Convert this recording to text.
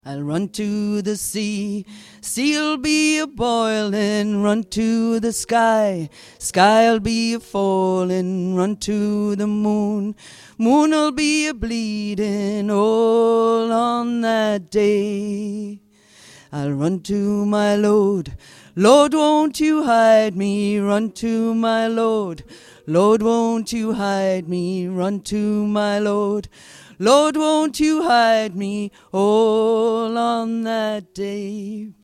I'll run to the sea, sea'll be a boiling, run to the sky, sky'll be a falling, run to the moon, moon'll be a bleeding all on that day. I'll run to my Lord, Lord, won't you hide me, run to my Lord, Lord, won't you hide me, run to my Lord, Lord, won't you hide me all on that day.